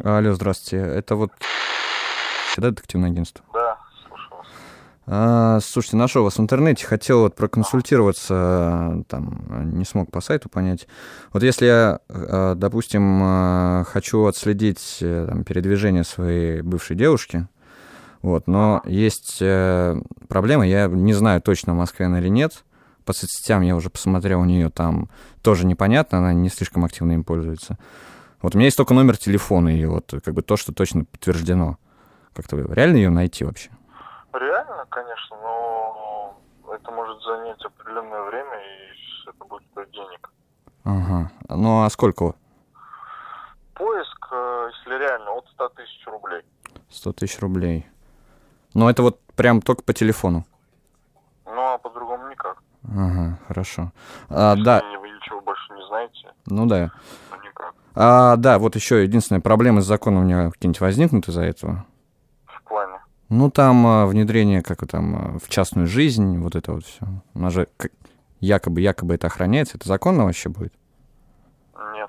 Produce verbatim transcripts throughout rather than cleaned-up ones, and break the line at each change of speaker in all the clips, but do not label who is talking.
Алло, здравствуйте. Это вот... Да, детективное агентство?
Да, слушаю вас.
А, слушайте, нашел вас в интернете, хотел вот проконсультироваться, там, не смог по сайту понять. Вот если я, допустим, хочу отследить там, передвижение своей бывшей девушки, вот, но есть проблема, я не знаю точно, в Москве она или нет. По соцсетям я уже посмотрел, у нее там тоже непонятно, она не слишком активно им пользуется. Вот у меня есть только номер телефона ее, вот как бы то, что точно подтверждено. Как-то реально ее найти вообще?
Реально, конечно, но это может занять определенное время, и это будет стоить денег.
Ага. Ну а сколько?
Поиск, если реально, от ста тысяч рублей.
сто тысяч рублей. Но это вот прям только по телефону?
Ну, а по-другому никак.
Ага, хорошо. А,
если
да.
вы ничего больше не знаете,
ну да.
то никак.
А, да, вот еще единственная проблема с законом у меня какие-нибудь возникнут из-за этого?
В плане?
Ну, там а, внедрение, как там, в частную жизнь, вот это вот все. У нас же как, якобы, якобы это охраняется. Это законно вообще будет?
Нет.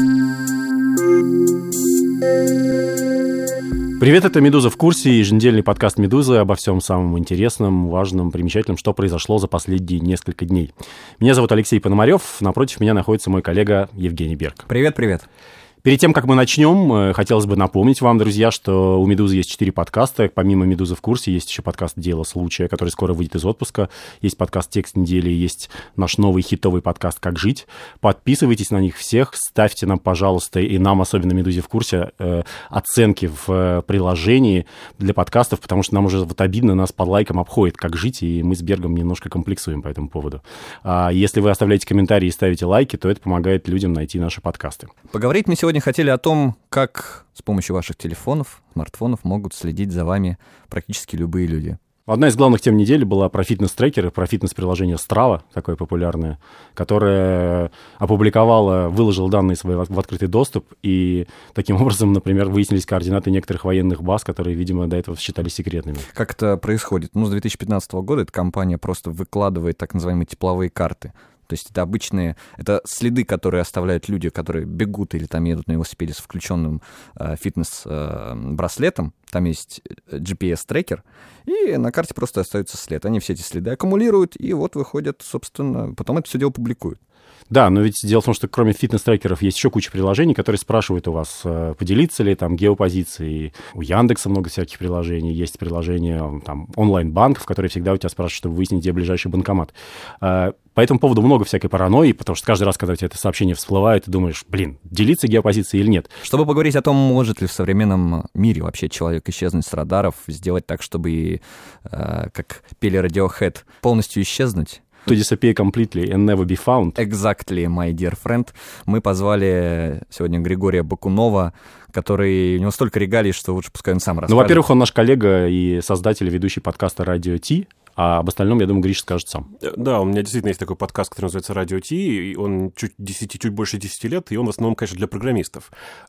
Привет, это «Медуза в курсе», еженедельный подкаст «Медузы» обо всем самом интересном, важном, примечательном, что произошло за последние несколько дней. Меня зовут Алексей Пономарев, напротив меня находится мой коллега Евгений Берг.
Привет-привет.
Перед тем, как мы начнем, хотелось бы напомнить вам, друзья, что у «Медузы» есть четыре подкаста. Помимо «Медузы в курсе» есть еще подкаст «Дело случая», который скоро выйдет из отпуска. Есть подкаст «Текст недели», есть наш новый хитовый подкаст «Как жить». Подписывайтесь на них всех, ставьте нам, пожалуйста, и нам, особенно «Медузе в курсе», оценки в приложении для подкастов, потому что нам уже вот обидно, нас под лайком обходит «Как жить», и мы с Бергом немножко комплексуем по этому поводу. Если вы оставляете комментарии и ставите лайки, то это помогает людям найти наши подкасты.
Поговорить мы сегодня хотели о том, как с помощью ваших телефонов, смартфонов могут следить за вами практически любые люди.
Одна из главных тем недели была про фитнес-трекеры, про фитнес-приложение Strava, такое популярное, которое опубликовало, выложило данные свои в открытый доступ, и таким образом, например, выяснились координаты некоторых военных баз, которые, видимо, до этого считались секретными.
Как это происходит? Ну, с две тысячи пятнадцатого года эта компания просто выкладывает так называемые тепловые карты. То есть это обычные, это следы, которые оставляют люди, которые бегут или там едут на велосипеде с включенным э, фитнес-браслетом. Э, там есть джи пи эс-трекер, и на карте просто остается след. Они все эти следы аккумулируют, и вот выходят, собственно, потом это все дело публикуют.
Да, но ведь дело в том, что кроме фитнес-трекеров есть еще куча приложений, которые спрашивают у вас, поделиться ли там геопозицией. У Яндекса много всяких приложений. Есть приложения там, онлайн-банков, которые всегда у тебя спрашивают, чтобы выяснить, где ближайший банкомат. По этому поводу много всякой паранойи, потому что каждый раз, когда у тебя это сообщение всплывает, ты думаешь, блин, делиться геопозицией или нет.
Чтобы поговорить о том, может ли в современном мире вообще человек исчезнуть с радаров, сделать так, чтобы, как пели Radiohead, полностью исчезнуть.
To disappear completely and never be found.
Exactly, my dear friend. Мы позвали сегодня Григория Бакунова, который... У него столько регалий, что лучше пускай он сам расскажет.
Ну, во-первых, он наш коллега и создатель, ведущий подкаста «Радио Ти», а об остальном, я думаю, Гриша скажет сам.
Да, у меня действительно есть такой подкаст, который называется «Радио Ти», и он чуть, десять, чуть больше десяти лет, и он в основном, конечно, для программистов.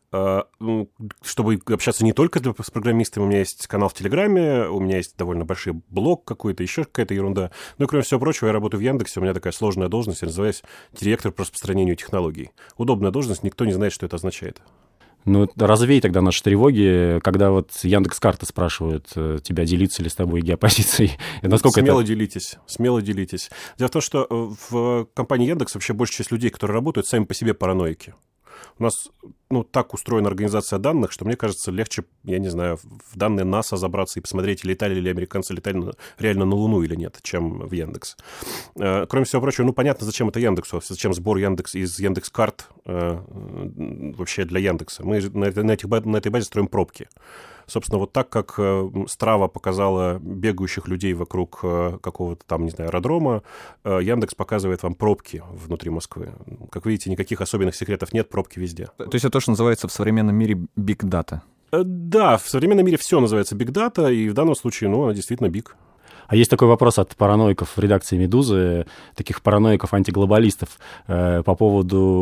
Чтобы общаться не только для, с программистами, у меня есть канал в Телеграме, у меня есть довольно большой блог какой-то, еще какая-то ерунда. Ну и кроме всего прочего, я работаю в Яндексе, у меня такая сложная должность, я называюсь директор по распространению технологий. Удобная должность, никто не знает, что это означает.
Ну, развей тогда наши тревоги, когда вот Яндекс.Карты спрашивают тебя, делиться ли с тобой геопозицией. Насколько
смело
это...
делитесь, смело делитесь. Дело в том, что в компании Яндекс вообще большая часть людей, которые работают, сами по себе параноики. У нас, ну, так устроена организация данных, что, мне кажется, легче, я не знаю, в данные НАСА забраться и посмотреть, летали ли американцы, летали на, реально на Луну или нет, чем в Яндекс. Э, кроме всего прочего, ну, понятно, зачем это Яндексу, зачем сбор Яндекс из Яндекс.Карт э, вообще для Яндекса. Мы на, на, этих, на этой базе строим пробки. Собственно, вот так, как Strava показала бегающих людей вокруг какого-то там, не знаю, аэродрома, Яндекс показывает вам пробки внутри Москвы. Как видите, никаких особенных секретов нет, пробки везде.
То есть это то, что называется в современном мире Big Data?
Да, в современном мире все называется Big Data, и в данном случае, ну, она действительно big.
А есть такой вопрос от параноиков в редакции «Медузы», таких параноиков-антиглобалистов, э, по поводу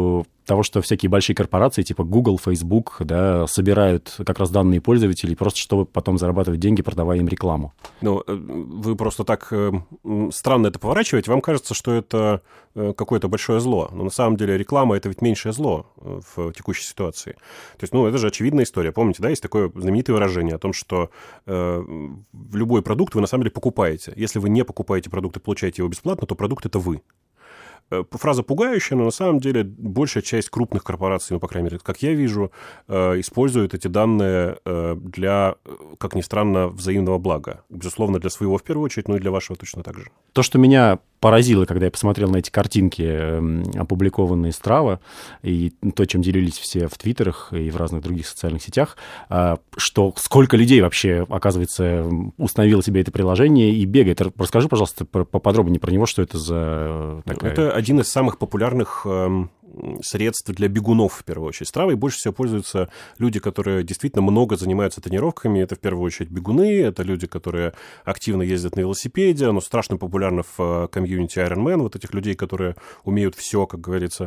того, что всякие большие корпорации, типа Google, Facebook, да, собирают как раз данные пользователей просто, чтобы потом зарабатывать деньги, продавая им рекламу.
Ну, вы просто так странно это поворачиваете. Вам кажется, что это какое-то большое зло. Но на самом деле реклама — это ведь меньшее зло в текущей ситуации. То есть, ну, это же очевидная история. Помните, да, есть такое знаменитое выражение о том, что э, любой продукт вы на самом деле покупаете. Если вы не покупаете продукт и получаете его бесплатно, то продукт — это вы. Фраза пугающая, но на самом деле большая часть крупных корпораций, ну, по крайней мере, как я вижу, используют эти данные для, как ни странно, взаимного блага. Безусловно, для своего в первую очередь, но и для вашего точно так же.
То, что меня поразило, когда я посмотрел на эти картинки, опубликованные с Strava, и то, чем делились все в твиттерах и в разных других социальных сетях, что сколько людей вообще, оказывается, установило себе это приложение и бегает. Расскажи, пожалуйста, поподробнее про него, что это за такая...
Это один из самых популярных э, средств для бегунов, в первую очередь. Стравой больше всего пользуются люди, которые действительно много занимаются тренировками. Это, в первую очередь, бегуны, это люди, которые активно ездят на велосипеде. Оно страшно популярно в комьюнити Ironman, вот этих людей, которые умеют все, как говорится.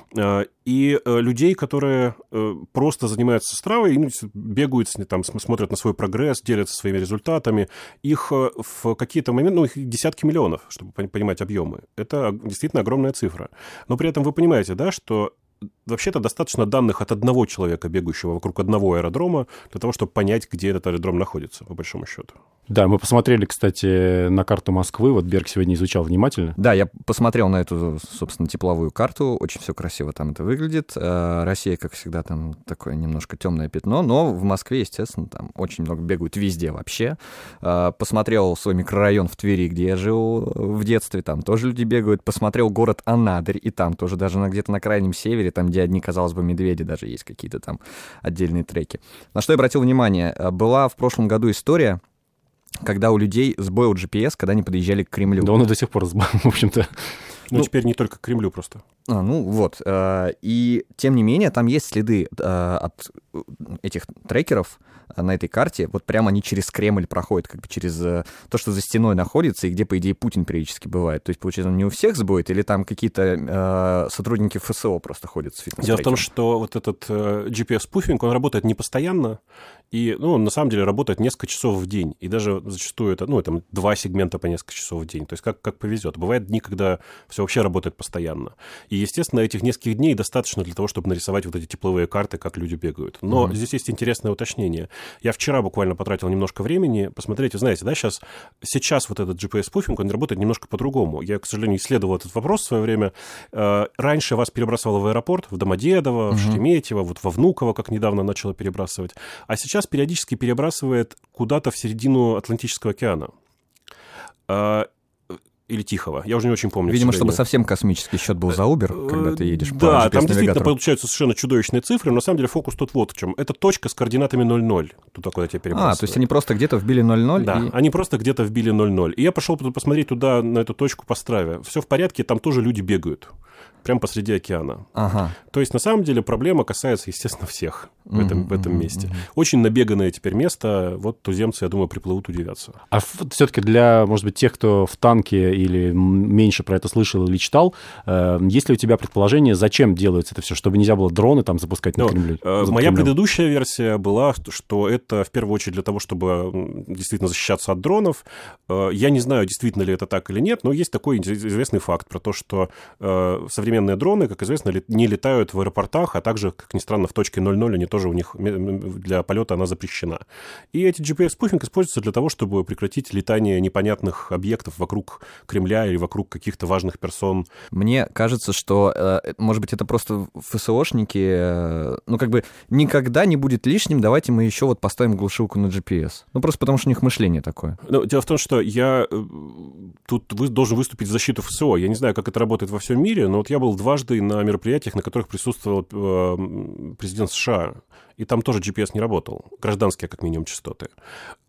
И людей, которые просто занимаются Стравой, бегают, там, смотрят на свой прогресс, делятся своими результатами. Их в какие-то моменты, ну, их десятки миллионов, чтобы понимать объемы. Это действительно огромная цифра. Но при этом вы понимаете, да, что вообще-то достаточно данных от одного человека, бегающего вокруг одного аэродрома, для того, чтобы понять, где этот аэродром находится, по большому счету.
Да, мы посмотрели, кстати, на карту Москвы. Вот Берг сегодня изучал внимательно.
Да, я посмотрел на эту, собственно, тепловую карту. Очень все красиво там это выглядит. Россия, как всегда, там такое немножко темное пятно, но в Москве, естественно, там очень много бегают везде вообще. Посмотрел свой микрорайон в Твери, где я жил в детстве, там тоже люди бегают. Посмотрел город Анадырь, и там тоже даже на, где-то на крайнем севере, там, где одни, казалось бы, медведи, даже есть какие-то там отдельные треки. На что я обратил внимание? Была в прошлом году история, когда у людей сбой у джи пи эс, когда они подъезжали к Кремлю.
Да он и до сих пор сбой, в общем-то.
Ну, ну, теперь не только к Кремлю просто.
А, ну, вот. И, тем не менее, там есть следы от этих трекеров на этой карте. Вот прямо они через Кремль проходят, как бы через то, что за стеной находится, и где, по идее, Путин периодически бывает. То есть, получается, он не у всех сбоит, или там какие-то э, сотрудники эф эс о просто ходят с фитнес-трекером?
Дело в том, что вот этот э, джи пи эс-спуфинг, он работает не постоянно, и, ну, он на самом деле работает несколько часов в день, и даже зачастую это, ну, там, два сегмента по несколько часов в день, то есть как, как повезет. Бывают дни, когда все вообще работает постоянно. И, естественно, этих нескольких дней достаточно для того, чтобы нарисовать вот эти тепловые карты, как люди бегают. Но mm-hmm. здесь есть интересное уточнение. Я вчера буквально потратил немножко времени посмотреть. Вы знаете, да, сейчас, сейчас вот этот джи пи эс-спуфинг, он работает немножко по-другому. Я, к сожалению, исследовал этот вопрос в свое время. Раньше вас перебрасывало в аэропорт, в Домодедово, mm-hmm. в Шереметьево, вот во Внуково, как недавно начало перебрасывать. А сейчас периодически перебрасывает куда-то в середину Атлантического океана. Или Тихого. Я уже не очень помню.
Видимо, чтобы совсем космический счет был за Uber, когда ты едешь по джи пи эс-навигатору.
Да, там действительно получаются совершенно чудовищные цифры, но на самом деле фокус тут вот в чем. Это точка с координатами ноль ноль, туда, куда тебя перебрасывают.
А, то есть они просто где-то вбили ноль ноль?
Да,
и...
они просто где-то вбили ноль ноль. И я пошел посмотреть туда, на эту точку по Страве. Все в порядке, там тоже люди бегают. Прямо посреди океана.
Ага.
То есть, на самом деле, проблема касается, естественно, всех в этом, mm-hmm, в этом месте. Mm-hmm. Очень набеганное теперь место. Вот туземцы, я думаю, приплывут удивятся.
А все-таки для, может быть, тех, кто в танке или меньше про это слышал или читал, э, есть ли у тебя предположение, зачем делается это все? Чтобы нельзя было дроны там запускать на Кремле?
Э, моя предыдущая версия была, что это, в первую очередь, для того, чтобы действительно защищаться от дронов. Э, я не знаю, действительно ли это так или нет, но есть такой известный факт про то, что э, современные дроны, как известно, не летают в аэропортах, а также, как ни странно, в точке ноль ноль они тоже у них для полета она запрещена. И эти джи пи эс-спуфинг используются для того, чтобы прекратить летание непонятных объектов вокруг Кремля или вокруг каких-то важных персон.
Мне кажется, что, может быть, это просто эф эс о-шники, ну, как бы, никогда не будет лишним, давайте мы еще вот поставим глушилку на джи пи эс. Ну, просто потому что у них мышление такое.
Ну, дело в том, что я тут вы, должен выступить в защиту эф эс о. Я не знаю, как это работает во всем мире, но вот я был дважды на мероприятиях, на которых присутствовал э, президент США, и там тоже джи пи эс не работал, гражданские, как минимум, частоты. Э,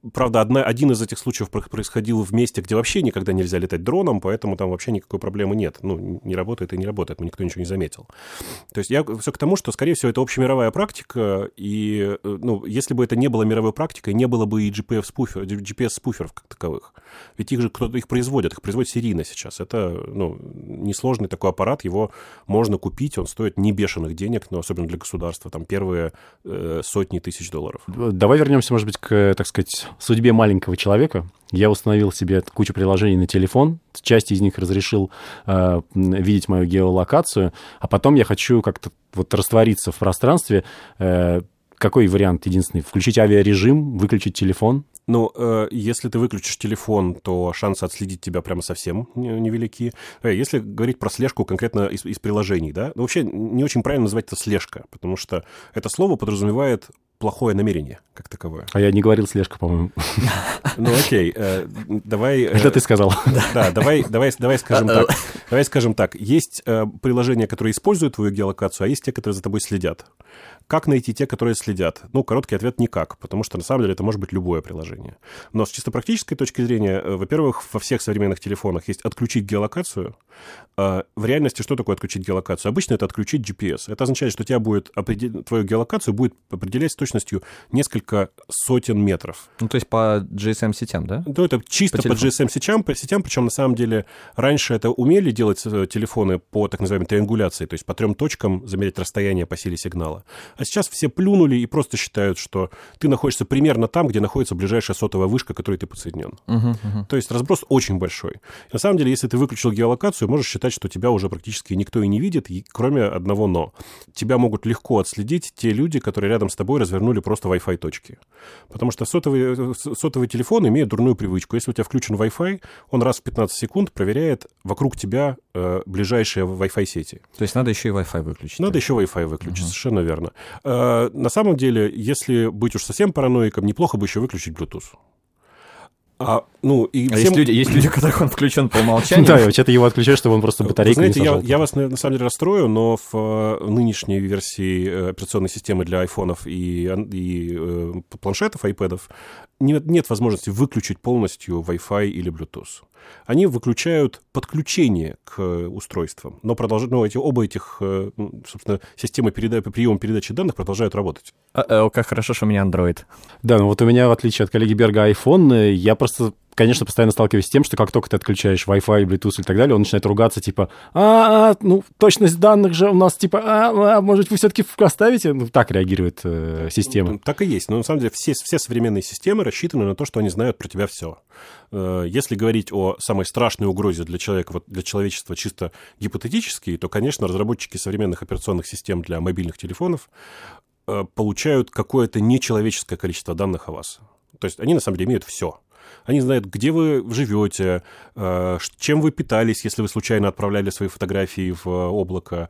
правда, одна, один из этих случаев происходил в месте, где вообще никогда нельзя летать дроном, поэтому там вообще никакой проблемы нет. Ну, не работает и не работает, никто ничего не заметил. То есть я все к тому, что, скорее всего, это общемировая практика, и, ну, если бы это не было мировой практикой, не было бы и джи пи эс-спуфер, джи пи эс-спуферов как таковых. Ведь их же кто-то их производит, их производит серийно сейчас. Это, ну, несложный такой аппарат, его можно купить, он стоит не бешеных денег, но особенно для государства, там первые э, сотни тысяч долларов.
Давай вернемся, может быть, к, так сказать, судьбе маленького человека. Я установил себе кучу приложений на телефон, часть из них разрешил э, видеть мою геолокацию, а потом я хочу как-то вот раствориться в пространстве. Э, какой вариант единственный? Включить авиарежим, выключить телефон?
Ну, э, если ты выключишь телефон, то шансы отследить тебя прямо совсем невелики. Э, если говорить про слежку конкретно из, из приложений, да, ну, вообще не очень правильно называть это слежка, потому что это слово подразумевает плохое намерение, как таковое.
А я не говорил слежка, по-моему.
Ну, окей, э, давай...
Это ты сказал.
Да, давай, давай, давай скажем так. Давай скажем так. Есть э, приложения, которые используют твою геолокацию, а есть те, которые за тобой следят. Как найти те, которые следят? Ну, короткий ответ – никак, потому что, на самом деле, это может быть любое приложение. Но с чисто практической точки зрения, э, во-первых, во всех современных телефонах есть отключить геолокацию. Э, в реальности что такое отключить геолокацию? Обычно это отключить джи пи эс. Это означает, что тебя будет определ... твою геолокацию будет определять с точностью несколько сотен метров.
Ну, то есть по джи эс эм-сетям, да?
Ну, это чисто по, по джи эс эм-сетям, по сетям, причем, на самом деле, раньше это умели делать телефоны по так называемой триангуляции, то есть по трем точкам замерить расстояние по силе сигнала. А сейчас все плюнули и просто считают, что ты находишься примерно там, где находится ближайшая сотовая вышка, к которой ты подсоединен. Uh-huh, uh-huh. То есть разброс очень большой. И на самом деле, если ты выключил геолокацию, можешь считать, что тебя уже практически никто и не видит, кроме одного «но». Тебя могут легко отследить те люди, которые рядом с тобой развернули просто Wi-Fi точки. Потому что сотовый, сотовый телефон имеет дурную привычку. Если у тебя включен Wi-Fi, он раз в пятнадцать секунд проверяет вокруг тебя э, ближайшие Wi-Fi сети.
То есть надо еще и Wi-Fi выключить?
Надо
да?
еще Wi-Fi выключить, uh-huh. совершенно верно. Э, на самом деле, если быть уж совсем параноиком, неплохо бы еще выключить Bluetooth. А, ну, и
а
всем...
есть, люди, есть люди, у которых он включен по умолчанию?
Да, и вообще-то его отключаешь, чтобы он просто батарейку не сажал.
Знаете, я вас, на самом деле, расстрою, но в нынешней версии операционной системы для айфонов и, и планшетов, айпэдов нет, нет возможности выключить полностью Wi-Fi или Bluetooth. Они выключают подключение к устройствам, но, продолж... но эти, оба этих, собственно, системы переда... приема передачи данных продолжают работать.
А, как хорошо, что у меня Android.
Да, ну вот у меня, в отличие от коллеги Берга, iPhone, я просто, конечно, постоянно сталкиваюсь с тем, что как только ты отключаешь Wi-Fi, Bluetooth и так далее, он начинает ругаться, типа, а, ну, точность данных же у нас, типа, а, а может, вы все-таки оставите? Ну, так реагирует э, система.
Так и есть. Но, на самом деле, все, все современные системы рассчитаны на то, что они знают про тебя все. Если говорить о самой страшной угрозе для человека, для человечества чисто гипотетически, то, конечно, разработчики современных операционных систем для мобильных телефонов получают какое-то нечеловеческое количество данных о вас. То есть они, на самом деле, имеют все. Они знают, где вы живете, чем вы питались, если вы случайно отправляли свои фотографии в облако,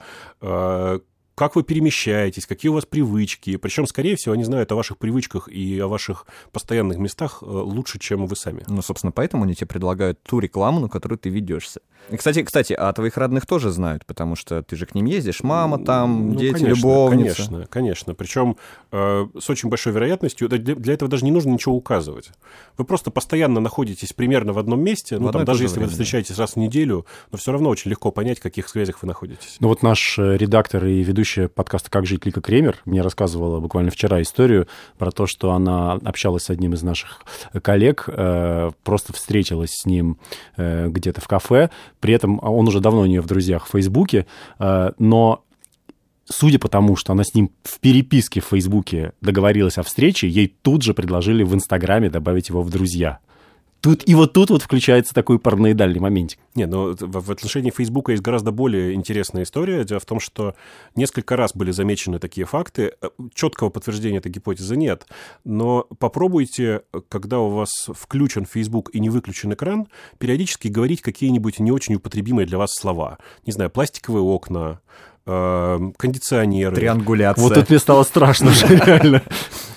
как вы перемещаетесь, какие у вас привычки. Причем, скорее всего, они знают о ваших привычках и о ваших постоянных местах лучше, чем вы сами.
Ну, собственно, поэтому они тебе предлагают ту рекламу, на которую ты ведешься. И, кстати, кстати, а твоих родных тоже знают, потому что ты же к ним ездишь, мама там, ну, дети, конечно, любовница.
Конечно, конечно. Причем э, с очень большой вероятностью, для, для этого даже не нужно ничего указывать. Вы просто постоянно находитесь примерно в одном месте, ну, там, даже если время, вы встречаетесь да. раз в неделю, но все равно очень легко понять, в каких связях вы находитесь.
Ну вот наш редактор и ведущая подкаста «Как жить» Лика Кремер мне рассказывала буквально вчера историю про то, что она общалась с одним из наших коллег, э, просто встретилась с ним э, где-то в кафе. При этом он уже давно у нее в друзьях в Фейсбуке, но судя по тому, что она с ним в переписке в Фейсбуке договорилась о встрече, ей тут же предложили в Инстаграме добавить его в друзья. Тут, и вот тут вот включается такой параноидальный моментик.
Не, но в отношении Фейсбука есть гораздо более интересная история. Дело в том, что несколько раз были замечены такие факты. Четкого подтверждения этой гипотезы нет. Но попробуйте, когда у вас включен Фейсбук и не выключен экран, периодически говорить какие-нибудь не очень употребимые для вас слова. Не знаю, пластиковые окна, кондиционеры.
Триангуляция.
Вот тут мне стало страшно уже, реально.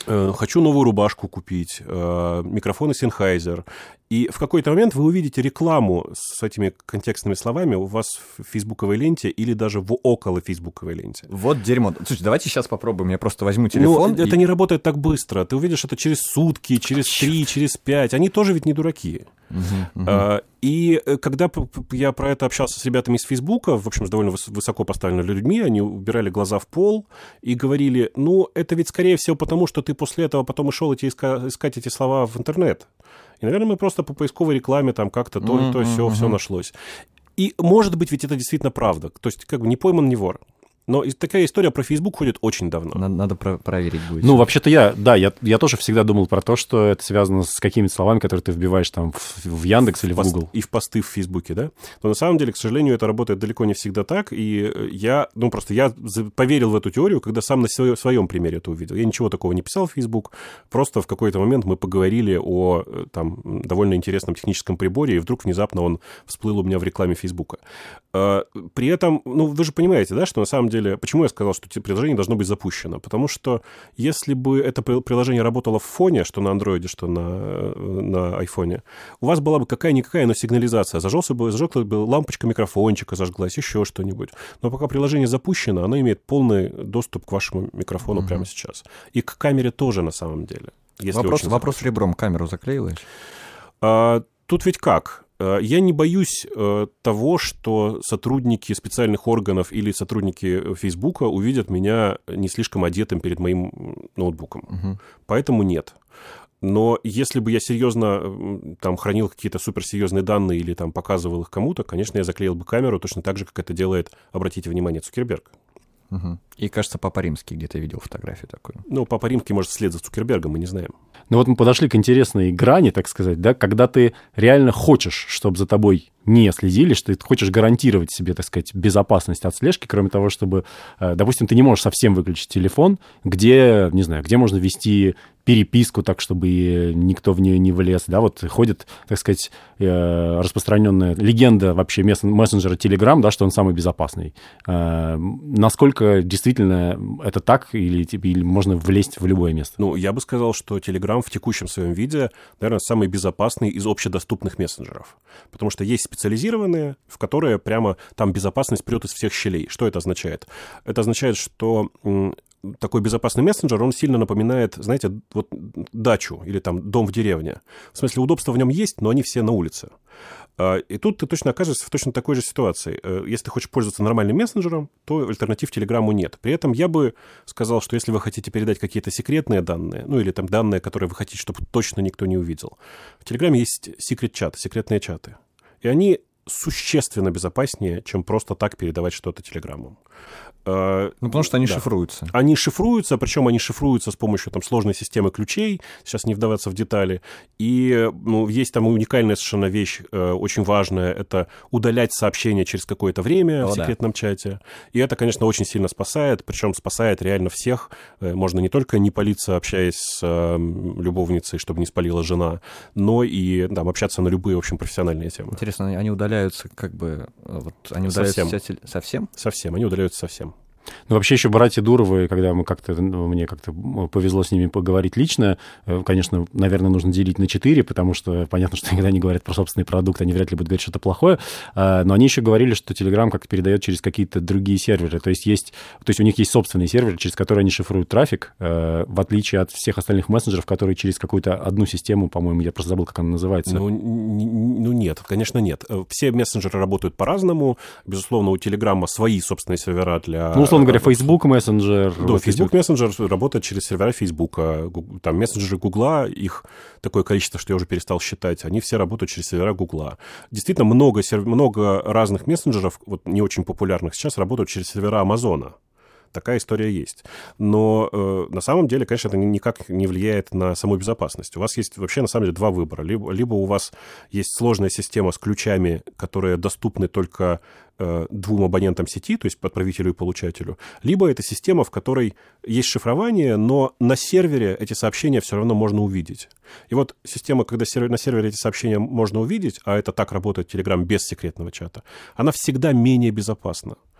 хочу новую рубашку купить, микрофоны Sennheiser. И в какой-то момент вы увидите рекламу с этими контекстными словами у вас в фейсбуковой ленте или даже в около фейсбуковой ленте.
Вот дерьмо. Слушайте, давайте сейчас попробуем. Я просто возьму телефон.
Ну,
и...
это не работает так быстро. Ты увидишь это через сутки, через три, через пять. Они тоже ведь не дураки.
Uh-huh, uh-huh.
А, и когда я про это общался с ребятами из Фейсбука, в общем, с довольно высоко поставленными людьми, они убирали глаза в пол и говорили, ну, это ведь, скорее всего, потому что ты после этого потом и шел идти иска- искать эти слова в интернет. И, наверное, мы просто по поисковой рекламе там как-то то, mm-hmm, то, все, mm-hmm. все нашлось. И, может быть, ведь это действительно правда. То есть, как бы не пойман, не вор. Но такая история про Facebook ходит очень давно.
Надо, надо про- проверить будет.
Ну, вообще-то я, да, я, я тоже всегда думал про то, что это связано с какими-то словами, которые ты вбиваешь там в, в Яндекс или в, в Google.
И в посты в Фейсбуке, да? Но на самом деле, к сожалению, это работает далеко не всегда так. И я, ну, просто я поверил в эту теорию, когда сам на своем, своем примере это увидел. Я ничего такого не писал в Facebook. Просто в какой-то момент мы поговорили о там довольно интересном техническом приборе, и вдруг внезапно он всплыл у меня в рекламе Фейсбука. При этом, ну, вы же понимаете, да, что на самом деле... Почему я сказал, что приложение должно быть запущено? Потому что если бы это приложение работало в фоне, что на андроиде, что на, на айфоне, у вас была бы какая-никакая, но сигнализация. Зажегся бы, зажеглась бы лампочка микрофончика, зажглась, еще что-нибудь. Но пока приложение запущено, оно имеет полный доступ к вашему микрофону mm-hmm. прямо сейчас. И к камере тоже, на самом деле.
Вопрос, вопрос ребром. Камеру заклеиваешь?
А, тут ведь как? Я не боюсь э, того, что сотрудники специальных органов или сотрудники Фейсбука увидят меня не слишком одетым перед моим ноутбуком. Угу. Поэтому нет. Но если бы я серьезно там хранил какие-то суперсерьезные данные или там показывал их кому-то, конечно, я заклеил бы камеру точно так же, как это делает, обратите внимание, Цукерберг.
Угу. И, кажется, Папа Римский где-то видел фотографию такую.
Ну, Папа Римский, может, вслед за Цукербергом, мы не знаем.
Ну вот мы подошли к интересной грани, так сказать, да, когда ты реально хочешь, чтобы за тобой не следили, что ты хочешь гарантировать себе, так сказать, безопасность от слежки, кроме того, чтобы, допустим, ты не можешь совсем выключить телефон, где, не знаю, где можно вести переписку так, чтобы никто в нее не влез, да, вот ходит, так сказать, распространенная легенда вообще мессенджера Telegram, да, что он самый безопасный. Насколько действительно это так, или, или можно влезть в любое место?
Ну, я бы сказал, что Telegram в текущем своем виде, наверное, самый безопасный из общедоступных мессенджеров, потому что есть специализированные, в которые прямо там безопасность прет из всех щелей. Что это означает? Это означает, что такой безопасный мессенджер, он сильно напоминает, знаете, вот дачу или там дом в деревне. В смысле, удобства в нем есть, но они все на улице. И тут ты точно окажешься в точно такой же ситуации. Если ты хочешь пользоваться нормальным мессенджером, то альтернатив Телеграму нет. При этом я бы сказал, что если вы хотите передать какие-то секретные данные, ну или там данные, которые вы хотите, чтобы точно никто не увидел, в Телеграме есть секрет-чаты, секретные чаты. И они существенно безопаснее, чем просто так передавать что-то Телеграмму.
Ну, потому что они
да.
шифруются.
Они шифруются, причем они шифруются с помощью там сложной системы ключей, сейчас не вдаваться в детали. И ну, есть там уникальная совершенно вещь, э, очень важная, это удалять сообщения через какое-то время О, в секретном да. чате. И это, конечно, очень сильно спасает, причем спасает реально всех. Можно не только не палиться, общаясь с э, любовницей, чтобы не спалила жена, но и там, общаться на любые, в общем, профессиональные темы.
Интересно, они удаляются как бы... Вот, они удаляются
совсем.
Вся... Совсем?
Совсем, они удаляются совсем.
Ну, вообще еще братья Дуровы, когда мы как-то, ну, мне как-то повезло с ними поговорить лично, конечно, наверное, нужно делить на четыре, потому что понятно, что когда они говорят про собственный продукт, они вряд ли будут говорить что-то плохое, но они еще говорили, что Telegram как-то передает через какие-то другие серверы, то есть есть, то есть у них есть собственный сервер, через который они шифруют трафик, в отличие от всех остальных мессенджеров, которые через какую-то одну систему, по-моему, я просто забыл, как она называется.
Ну, ну нет, конечно, нет. Все мессенджеры работают по-разному, безусловно, у Telegram свои собственные сервера для...
Ну, условно говоря, Facebook Messenger.
Да, вот Facebook Messenger работает через сервера Facebook. Там мессенджеры Гугла, их такое количество, что я уже перестал считать, они все работают через сервера Гугла. Действительно, много, много разных мессенджеров, вот не очень популярных сейчас, работают через сервера Амазона. Такая история есть. Но э, на самом деле, конечно, это никак не влияет на саму безопасность. У вас есть вообще, на самом деле, два выбора. Либо, либо у вас есть сложная система с ключами, которые доступны только э, двум абонентам сети, то есть отправителю и получателю, либо это система, в которой есть шифрование, но на сервере эти сообщения все равно можно увидеть. И вот система, когда сервер, на сервере эти сообщения можно увидеть, а это так работает Telegram без секретного чата, она всегда менее безопасна.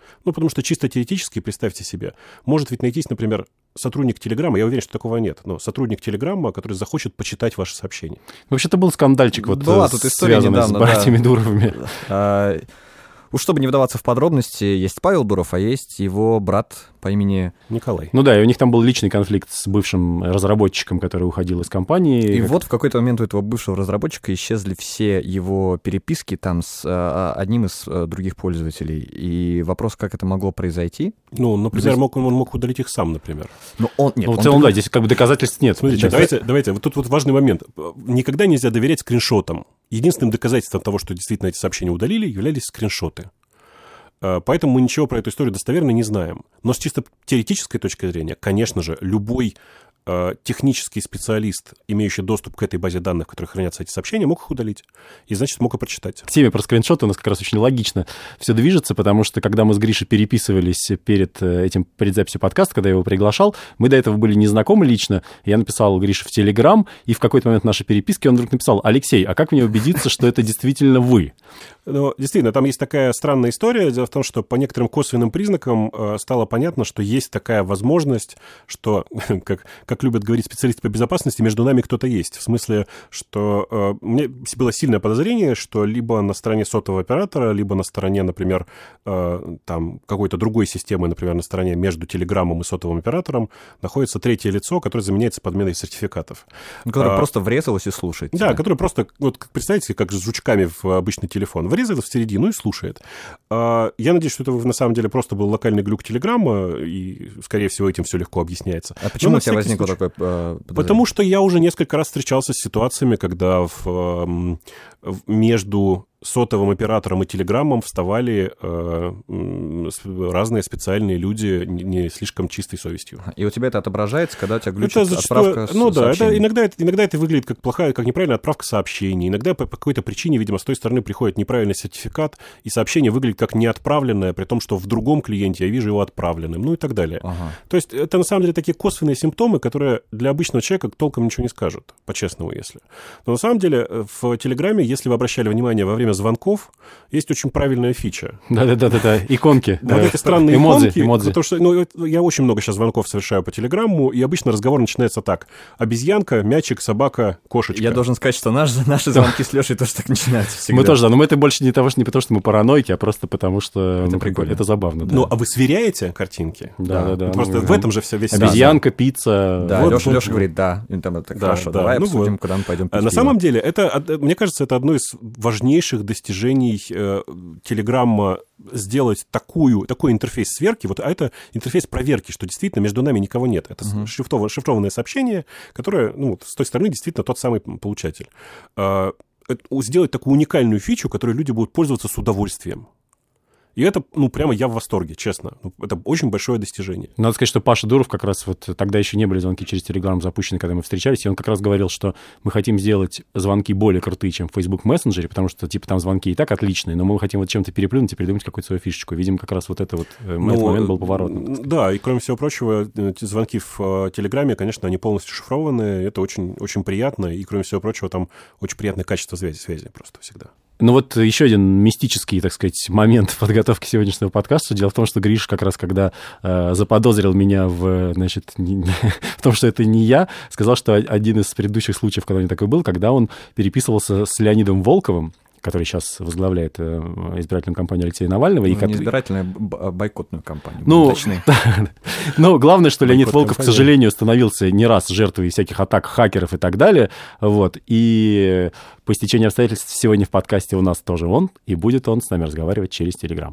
Ну, потому что чисто теоретически, представьте себе, может ведь найтись, например, сотрудник Телеграма, я уверен, что такого нет, но сотрудник Телеграма, который захочет почитать ваши сообщения.
Вообще-то был скандальчик, вот,
Была тут история
связанный
недавно,
с братьями
да.
Дуровыми.
А, уж чтобы не вдаваться в подробности, есть Павел Дуров, а есть его брат по имени...
Николай.
Ну да, и у них там был личный конфликт с бывшим разработчиком, который уходил из компании.
И
как...
вот в какой-то момент у этого бывшего разработчика исчезли все его переписки там с а, одним из а, других пользователей. И вопрос, как это могло произойти?
Ну, например,
Здесь...
мог, он мог удалить их сам, например.
Но он... Нет,
ну, в
он
целом,
только...
да, здесь как бы доказательств нет.
Смотрите, давайте, давайте, вот тут вот важный момент. Никогда нельзя доверять скриншотам. Единственным доказательством того, что действительно эти сообщения удалили, являлись скриншоты. Поэтому мы ничего про эту историю достоверно не знаем. Но с чисто теоретической точки зрения, конечно же, любой э, технический специалист, имеющий доступ к этой базе данных, в которой хранятся эти сообщения, мог их удалить. И, значит, мог и прочитать.
К теме про скриншоты у нас как раз очень логично все движется, потому что, когда мы с Гришей переписывались перед этим, перед записью подкаста, когда я его приглашал, мы до этого были не знакомы лично. Я написал Грише в Телеграм, и в какой-то момент нашей переписки он вдруг написал: «Алексей, а как мне убедиться, что это действительно вы?»
Ну, действительно, там есть такая странная история. Дело в том, что по некоторым косвенным признакам э, стало понятно, что есть такая возможность, что, как, как любят говорить специалисты по безопасности, между нами кто-то есть. В смысле, что э, у меня было сильное подозрение, что либо на стороне сотового оператора, либо на стороне, например, э, там, какой-то другой системы, например, на стороне между Телеграмом и сотовым оператором находится третье лицо, которое заменяется подменой сертификатов.
Ну, которое
а,
просто врезалось и слушает.
Да,
тебя.
которое просто, вот представьте, как с жучками в обычный телефон. Врезает в середину и слушает. Я надеюсь, что это на самом деле просто был локальный глюк Телеграма, и, скорее всего, этим все легко объясняется.
А почему
Но
у тебя возникло
случай...
такое э,
Потому что я уже несколько раз встречался с ситуациями, когда в, в, между сотовым оператором и Телеграммом вставали э, разные специальные люди не, не слишком чистой совестью.
И у тебя это отображается, когда у тебя глючит
это зачастую,
отправка
Ну да, это,
сообщений.
иногда, это, иногда это выглядит как плохая, как неправильная отправка сообщений. Иногда по, по какой-то причине, видимо, с той стороны приходит неправильный сертификат, и сообщение выглядит как неотправленное, при том, что в другом клиенте я вижу его отправленным, ну и так далее.
Ага.
То есть это на самом деле такие косвенные симптомы, которые для обычного человека толком ничего не скажут, по-честному, если. Но на самом деле в Телеграме, если вы обращали внимание во время звонков, есть очень правильная фича.
Да-да-да, иконки.
Вот эти странные
эмодзи,
иконки.
эмодзи.
Потому что ну, я очень много сейчас звонков совершаю по Телеграмму, и обычно разговор начинается так. Обезьянка, мячик, собака, кошечка.
Я должен сказать, что наш, наши звонки с Лешей тоже так начинаются всегда.
Мы тоже, да, но мы это больше не, того, не потому, что мы параноики, а просто потому, что
это,
ну,
прикольно.
Это забавно. Да.
Ну, а вы сверяете картинки?
Да-да-да.
Просто
ну,
в этом же вся весь
обезьянка, пицца.
Да,
Вот,
Леша,
вот,
Леша
вот.
говорит, да. И там, так,
Да,
хорошо,
да.
давай
Ну
обсудим,
вот.
куда мы пойдем пить
На
пиво.
самом деле, это, мне кажется, это одно из важнейших достижений э, Телеграмма сделать такую, такой интерфейс сверки, вот, а это интерфейс проверки, что действительно между нами никого нет. Это uh-huh. шрифтованное, шифрованное сообщение, которое, ну, с той стороны действительно тот самый получатель. Э, сделать такую уникальную фичу, которой люди будут пользоваться с удовольствием. И это, ну, прямо я в восторге, честно. Это очень большое достижение.
Надо сказать, что Паша Дуров как раз вот тогда еще не были звонки через Telegram запущены, когда мы встречались, и он как раз говорил, что мы хотим сделать звонки более крутые, чем в Facebook Messenger, потому что, типа, там звонки и так отличные, но мы хотим вот чем-то переплюнуть и придумать какую-то свою фишечку. Видимо, как раз вот это вот, ну, этот момент был поворотным.
Да, и кроме всего прочего, звонки в Телеграме, конечно, они полностью шифрованы, это очень, очень приятно, и кроме всего прочего, там очень приятное качество связи, связи просто всегда.
Ну вот еще один мистический, так сказать, момент подготовки сегодняшнего подкаста. Дело в том, что Гриш как раз, когда э, заподозрил меня в, значит, не, в том, что это не я, сказал, что один из предыдущих случаев, когда у него такой был, когда он переписывался с Леонидом Волковым, который сейчас возглавляет э, избирательную кампанию Алексея Навального.
Ну,
и как...
не избирательную, а бойкотную кампанию.
Ну, ну, главное, что Леонид Волков,
кампания.
к сожалению, становился не раз жертвой всяких атак хакеров и так далее. Вот. И по стечению обстоятельств сегодня в подкасте у нас тоже он, и будет он с нами разговаривать через Telegram.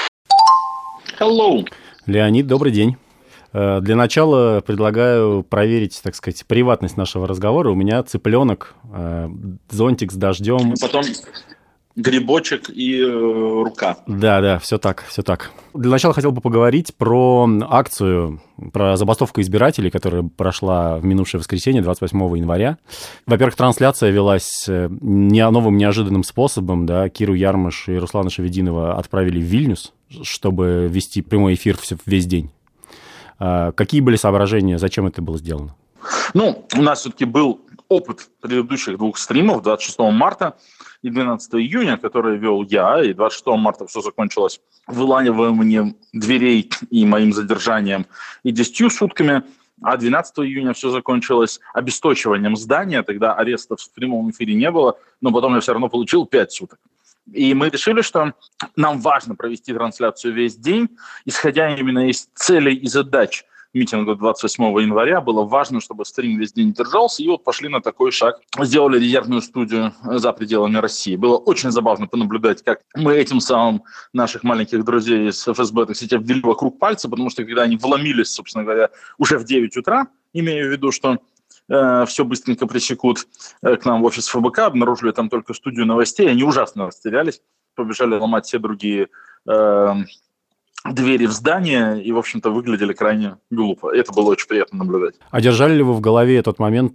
Hello.
Леонид, добрый день. Для начала предлагаю проверить, так сказать, приватность нашего разговора. У меня цыпленок, зонтик с дождем.
Потом грибочек и э, рука.
Да, да, все так, все так. Для начала хотел бы поговорить про акцию, про забастовку избирателей, которая прошла в минувшее воскресенье, двадцать восьмого января. Во-первых, трансляция велась не новым неожиданным способом, да, Киру Ярмаш и Руслана Шавединова отправили в Вильнюс, чтобы вести прямой эфир весь день. Какие были соображения, зачем это было сделано?
Ну, у нас все-таки был опыт предыдущих двух стримов двадцать шестого марта и двенадцатого июня, которые вел я, и двадцать шестого марта все закончилось выланиванием дверей и моим задержанием и десятью сутками, а двенадцатого июня все закончилось обесточиванием здания, тогда арестов в прямом эфире не было, но потом я все равно получил пять суток. И мы решили, что нам важно провести трансляцию весь день, исходя именно из целей и задач митинга двадцать восьмого января. Было важно, чтобы стрим весь день держался, и вот пошли на такой шаг. Сделали резервную студию за пределами России. Было очень забавно понаблюдать, как мы этим самым наших маленьких друзей из эф эс бэ, так сказать, обвели вокруг пальца, потому что когда они вломились, собственно говоря, уже в девять утра, имею в виду, что э, все быстренько пресекут э, к нам в офис эф бэ ка, обнаружили там только студию новостей, они ужасно растерялись, побежали ломать все другие э, двери в здание и, в общем-то, выглядели крайне глупо. Это было очень приятно наблюдать.
А держали ли вы в голове тот момент,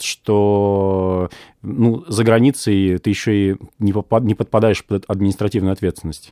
что ну, за границей ты еще и не, попад... не подпадаешь под административную ответственность?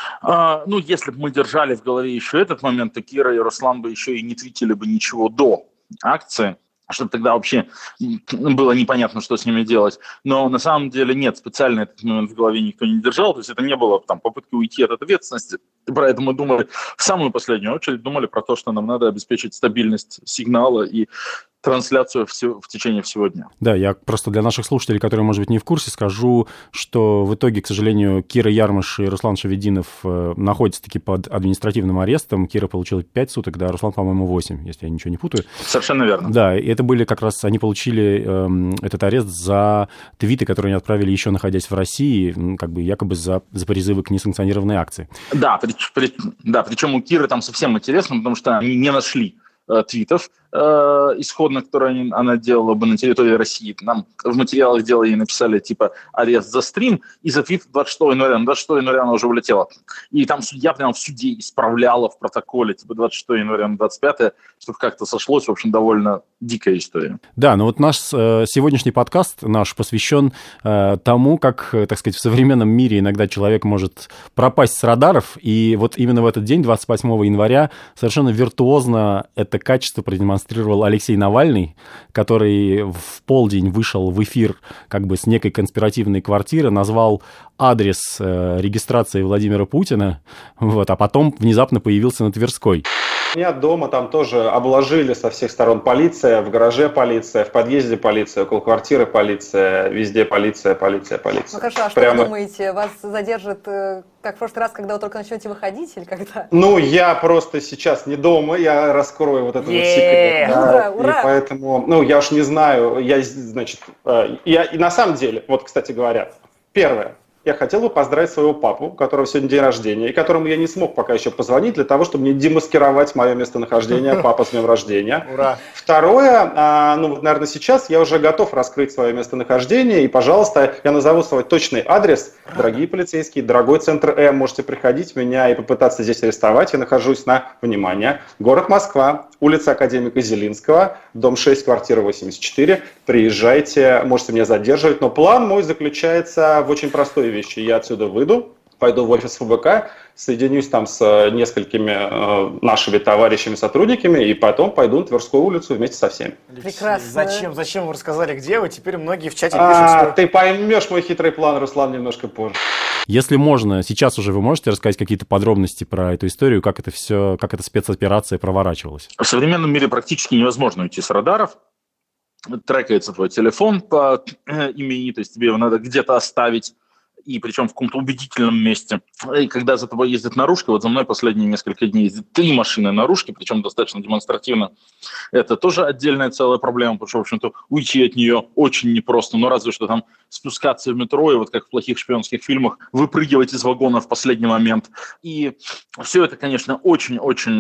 А, ну, если бы мы держали в голове еще этот момент, то Кира и Руслан бы еще и не твитили бы ничего до акции, чтобы тогда вообще было непонятно, что с ними делать. Но на самом деле нет, специально этот момент в голове никто не держал, то есть это не было там попытки уйти от ответственности. Про это мы думали в самую последнюю очередь, думали про то, что нам надо обеспечить стабильность сигнала и трансляцию в, в течение всего дня.
Да, я просто для наших слушателей, которые, может быть, не в курсе, скажу, что в итоге, к сожалению, Кира Ярмыш и Руслан Шавединов находятся таки под административным арестом. Кира получила пять суток, да, Руслан, по-моему, восемь, если я ничего не путаю.
Совершенно верно.
Да, и это были как раз, они получили э, этот арест за твиты, которые они отправили еще находясь в России, как бы якобы за, за призывы к несанкционированной акции.
Да, при, при, да, причем у Киры там совсем интересно, потому что они не нашли э, твитов, э, исходно, которые она делала бы на территории России. Нам в материалах дела ей написали типа арест за стрим и за твит двадцать шестого января. двадцать шестого января она уже улетела. И там судья прямо в суде исправляла в протоколе типа двадцать шестого января на двадцать пятое, чтобы как-то сошлось. В общем, довольно дикая история.
Да, но вот наш э, сегодняшний подкаст наш посвящен э, тому, как, так сказать, в современном мире иногда человек может пропасть с радаров. И вот именно в этот день, двадцать восьмого января, совершенно виртуозно это качество продемонстрировал Алексей Навальный, который в полдень вышел в эфир как бы с некой конспиративной квартиры, назвал адрес э, регистрации Владимира Путина, вот, а потом внезапно появился на Тверской.
Меня дома там тоже обложили со всех сторон полиция, в гараже полиция, в подъезде полиция, около квартиры полиция, везде полиция, полиция, полиция.
Ну хорошо, а что
Прямо...
вы думаете, вас задержат как в прошлый раз, когда вы только начнете выходить или когда?
Ну, я просто сейчас не дома, я раскрою вот этот вот секрет. Да,
ура, ура!
И поэтому, ну, я уж не знаю, я, значит, я, и на самом деле, вот, кстати говоря, первое. Я хотел бы поздравить своего папу, у которого сегодня день рождения, и которому я не смог пока еще позвонить для того, чтобы не демаскировать мое местонахождение. Папа, с днем рождения.
Ура!
Второе, а, ну вот, наверное, сейчас я уже готов раскрыть свое местонахождение, и, пожалуйста, я назову свой точный адрес. Дорогие полицейские, дорогой центр М, можете приходить меня и попытаться здесь арестовать. Я нахожусь на, внимание, город Москва, улица Академика Зелинского, дом шесть, квартира восемьдесят четыре. Приезжайте, можете меня задерживать, но план мой заключается в очень простой вещи. Я отсюда выйду, пойду в офис эф бэ ка, соединюсь там с несколькими э, нашими товарищами, сотрудниками, и потом пойду на Тверскую улицу вместе со всеми.
Прекрасно.
Зачем, зачем вы рассказали, где вы? Теперь многие в чате пишут,
А,
что...
ты поймешь мой хитрый план, Руслан, немножко позже.
Если можно, сейчас уже вы можете рассказать какие-то подробности про эту историю, как это все, как эта спецоперация проворачивалась?
В современном мире практически невозможно уйти с радаров. Трекается твой телефон по имени, то есть тебе его надо где-то оставить, и причем в каком-то убедительном месте. И когда за тобой ездит наружка, вот за мной последние несколько дней ездит три машины наружки, причем достаточно демонстративно. Это тоже отдельная целая проблема, потому что, в общем-то, уйти от нее очень непросто. Но разве что там спускаться в метро и вот как в плохих шпионских фильмах выпрыгивать из вагона в последний момент. И все это, конечно, очень-очень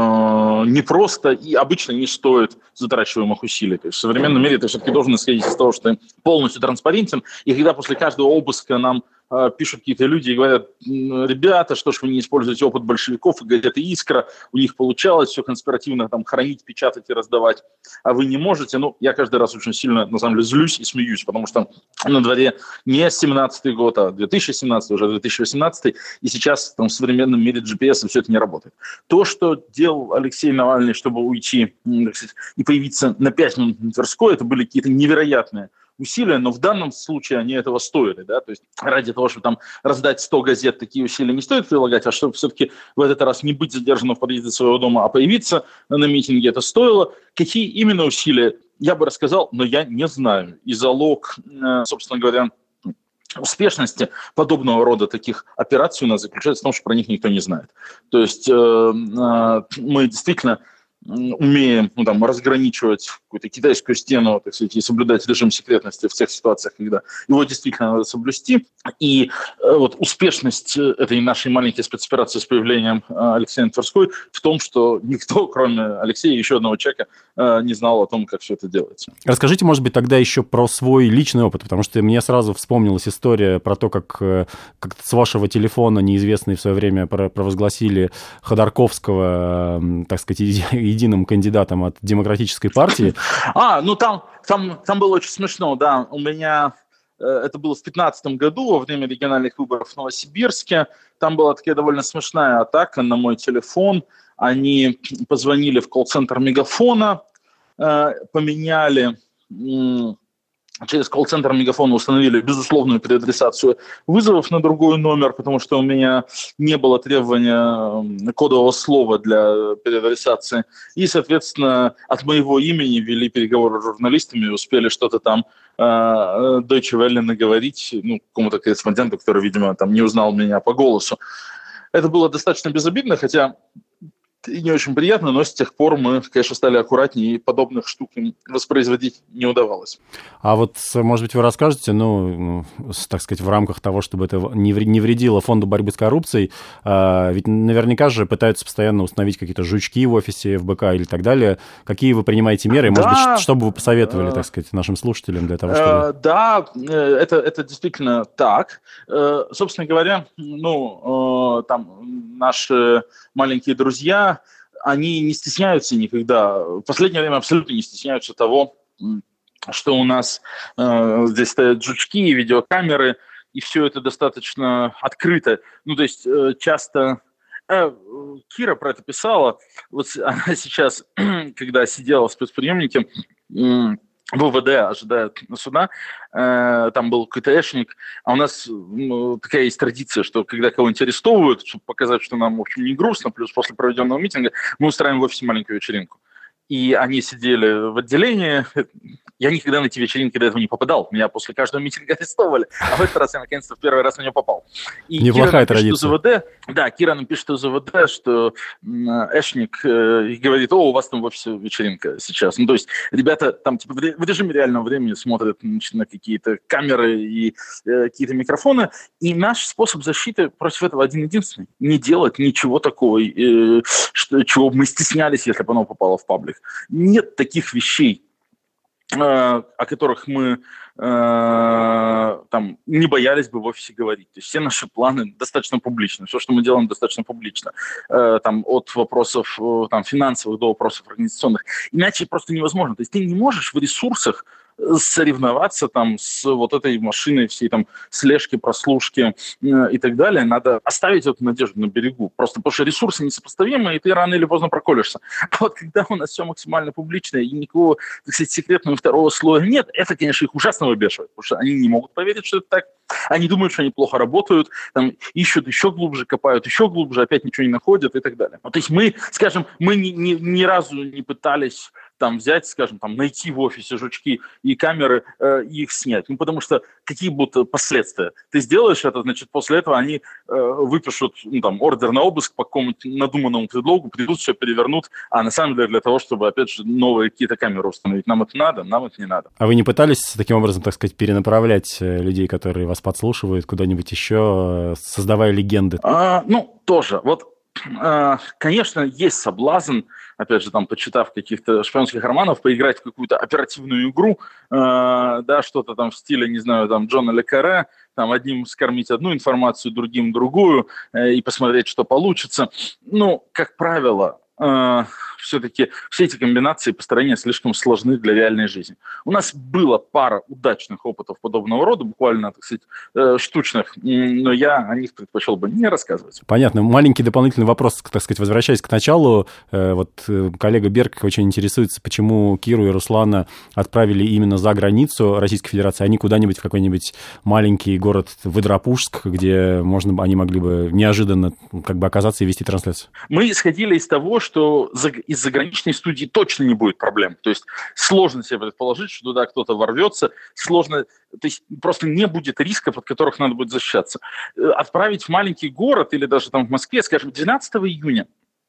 э, непросто и обычно не стоит затрачиваемых усилий. То есть в современном мире ты все-таки должен исходить из того, что ты полностью транспарентен. И когда после каждого обыска нам пишут какие-то люди и говорят: ребята, что ж вы не используете опыт большевиков, и говорят, и Искра, у них получалось все конспиративно там хранить, печатать и раздавать, а вы не можете. Ну, я каждый раз очень сильно, на самом деле, злюсь и смеюсь, потому что на дворе не семнадцатый год, а две тысячи семнадцатый, уже две тысячи восемнадцатый, и сейчас там, в современном мире джи пи эс все это не работает. То, что делал Алексей Навальный, чтобы уйти, так сказать, и появиться на пять минут на Тверской, это были какие-то невероятные усилия, но в данном случае они этого стоили, да, то есть ради того, чтобы там раздать сто газет, такие усилия не стоит прилагать, а чтобы все-таки в этот раз не быть задержанным в подъезде своего дома, а появиться на митинге, это стоило. Какие именно усилия, я бы рассказал, но я не знаю. И залог, собственно говоря, успешности подобного рода таких операций у нас заключается в том, что про них никто не знает. То есть э, э, мы действительно умеем ну, там, разграничивать какую-то китайскую стену, так сказать, и соблюдать режим секретности в тех ситуациях, когда его действительно надо соблюсти. И э, вот успешность этой нашей маленькой спецоперации с появлением э, Алексея Тверской в том, что никто, кроме Алексея и еще одного человека, э, не знал о том, как все это делается.
Расскажите, может быть, тогда еще про свой личный опыт, потому что мне сразу вспомнилась история про то, как, как с вашего телефона неизвестные в свое время провозгласили Ходорковского, так сказать, единым кандидатом от Демократической партии.
А, ну там, там, там было очень смешно, да. У меня, э, это было в пятнадцатом году, во время региональных выборов в Новосибирске. Там была такая довольно смешная атака на мой телефон. Они позвонили в колл-центр Мегафона, э, поменяли... М- Через колл-центр Мегафона установили безусловную переадресацию вызовов на другой номер, потому что у меня не было требования кодового слова для переадресации. И, соответственно, от моего имени вели переговоры с журналистами, успели что-то там э, Deutsche Welle наговорить, ну, какому-то корреспонденту, который, видимо, там не узнал меня по голосу. Это было достаточно безобидно, хотя... и не очень приятно, но с тех пор мы, конечно, стали аккуратнее, и подобных штук воспроизводить не удавалось.
А вот, может быть, вы расскажете, ну, так сказать, в рамках того, чтобы это не вредило фонду борьбы с коррупцией, ведь наверняка же пытаются постоянно установить какие-то жучки в офисе эф бэ ка или так далее. Какие вы принимаете меры? Может да. быть, что бы вы посоветовали, так сказать, нашим слушателям для того, чтобы...
Да, это, это действительно так. Собственно говоря, ну, там наши маленькие друзья, они не стесняются никогда, в последнее время абсолютно не стесняются того, что у нас э, здесь стоят жучки и видеокамеры, и все это достаточно открыто. Ну, то есть э, часто... Э, Кира про это писала, вот она сейчас, когда сидела в спецприемнике, э, вэ вэ дэ ожидает суда, э, там был какой-то эшник, а у нас ну, такая есть традиция, что когда кого-нибудь арестовывают, чтобы показать, что нам, в общем, не грустно, плюс после проведенного митинга, мы устраиваем в офисе маленькую вечеринку. И они сидели в отделении. Я никогда на эти вечеринки до этого не попадал. Меня после каждого митинга арестовывали. А в этот раз я, наконец-то, в первый раз на нее попал. И
неплохая традиция.
вэ дэ, да, Кира нам пишет из вэ дэ, что эшник э, говорит, о, у вас там в офисе вечеринка сейчас. Ну, то есть ребята там типа, в режиме реального времени смотрят значит, на какие-то камеры и э, какие-то микрофоны. И наш способ защиты против этого один-единственный. Не делать ничего такого, э, что, чего мы стеснялись, если бы оно попало в паблик. Нет таких вещей, э, о которых мы э, там, не боялись бы в офисе говорить. То есть все наши планы достаточно публичны, все, что мы делаем, достаточно публично. Э, там, от вопросов э, там, финансовых до вопросов организационных. Иначе просто невозможно. То есть ты не можешь в ресурсах соревноваться там с вот этой машиной всей там слежки, прослушки э, и так далее. Надо оставить эту надежду на берегу. Просто потому что ресурсы несопоставимы, и ты рано или поздно проколешься. А вот когда у нас все максимально публично, и никакого, так сказать, секретного второго слоя нет, это, конечно, их ужасно выбешивает, потому что они не могут поверить, что это так. Они думают, что они плохо работают, там, ищут еще глубже, копают еще глубже, опять ничего не находят и так далее. Вот, то есть мы, скажем, мы ни, ни, ни разу не пытались там взять, скажем, там найти в офисе жучки и камеры э, и их снять. Ну, потому что какие будут последствия? Ты сделаешь это, значит, после этого они э, выпишут ну, там, ордер на обыск по какому-то надуманному предлогу, придут, все перевернут, а на самом деле для того, чтобы, опять же, новые какие-то камеры установить. Нам это надо, нам это не надо.
А вы не пытались таким образом, так сказать, перенаправлять людей, которые вас подслушивают, куда-нибудь еще, создавая легенды?
А, ну, тоже. Вот, а, конечно, есть соблазн, опять же, там, почитав каких-то шпионских романов, поиграть в какую-то оперативную игру, э, да, что-то там в стиле, не знаю, там, Джона ле Карре, там, одним скормить одну информацию, другим другую, э, и посмотреть, что получится. Ну, как правило, э, все-таки все эти комбинации построения слишком сложны для реальной жизни. У нас была пара удачных опытов подобного рода, буквально, так сказать, штучных, но я о них предпочел бы не рассказывать.
Понятно. Маленький дополнительный вопрос, так сказать, возвращаясь к началу. Вот коллега Берг очень интересуется, почему Киру и Руслана отправили именно за границу Российской Федерации, а не куда-нибудь в какой-нибудь маленький город Выдропужск, где можно, они могли бы неожиданно как бы оказаться и вести трансляцию.
Мы исходили из того, что из заграничной студии точно не будет проблем. То есть сложно себе предположить, что туда кто-то ворвется, сложно, то есть просто не будет рисков, от которых надо будет защищаться. Отправить в маленький город или даже там в Москве, скажем, двенадцатого июня,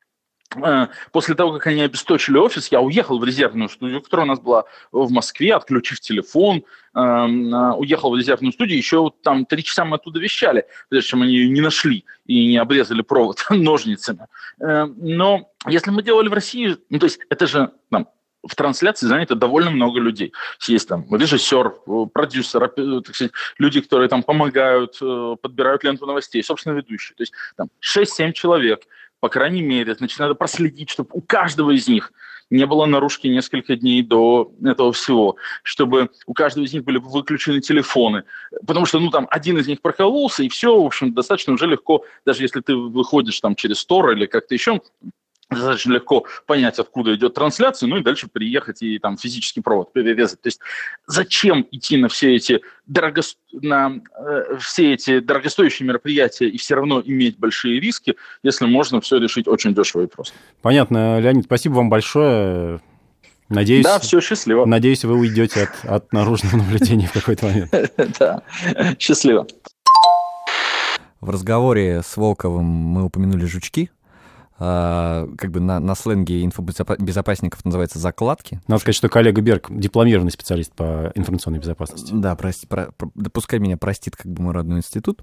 после того, как они обесточили офис, я уехал в резервную студию, которая у нас была в Москве, отключив телефон, уехал в резервную студию, еще там три часа мы оттуда вещали, прежде чем они ее не нашли и не обрезали провод ножницами. Но если мы делали в России, ну то есть это же там, в трансляции занято довольно много людей. Есть там режиссер, продюсер, так сказать, люди, которые там помогают, подбирают ленту новостей, собственно, ведущие. То есть там шесть-семь человек, по крайней мере, значит, надо проследить, чтобы у каждого из них не было наружки несколько дней до этого всего, чтобы у каждого из них были выключены телефоны, потому что, ну, там, один из них прокололся, и все, в общем, достаточно уже легко, даже если ты выходишь там через Тор или как-то еще, достаточно легко понять, откуда идет трансляция, ну и дальше приехать и там физический провод перерезать. То есть зачем идти на все эти, дорого... на, э, все эти дорогостоящие мероприятия и все равно иметь большие риски, если можно все решить очень дешево и просто.
Понятно. Леонид, спасибо вам большое. Надеюсь,
да, все, счастливо.
Надеюсь, вы уйдете от, от наружного наблюдения в какой-то момент.
Да, счастливо.
В разговоре с Волковым мы упомянули жучки. Uh, как бы на, на сленге инфобезопасников называется закладки.
Надо сказать, что коллега Берг дипломированный специалист по информационной безопасности.
Да, прости, про, про, да пускай меня простит как бы мой родной институт.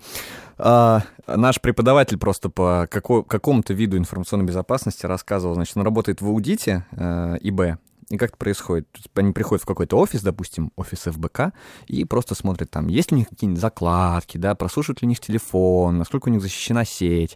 Uh, наш преподаватель просто по како, какому-то виду информационной безопасности рассказывал, значит, он работает в аудите uh, ИБ. И как это происходит? Они приходят в какой-то офис, допустим, офис эф бэ ка, и просто смотрят там, есть ли у них какие-нибудь закладки, да, прослушивают ли у них телефон, насколько у них защищена сеть.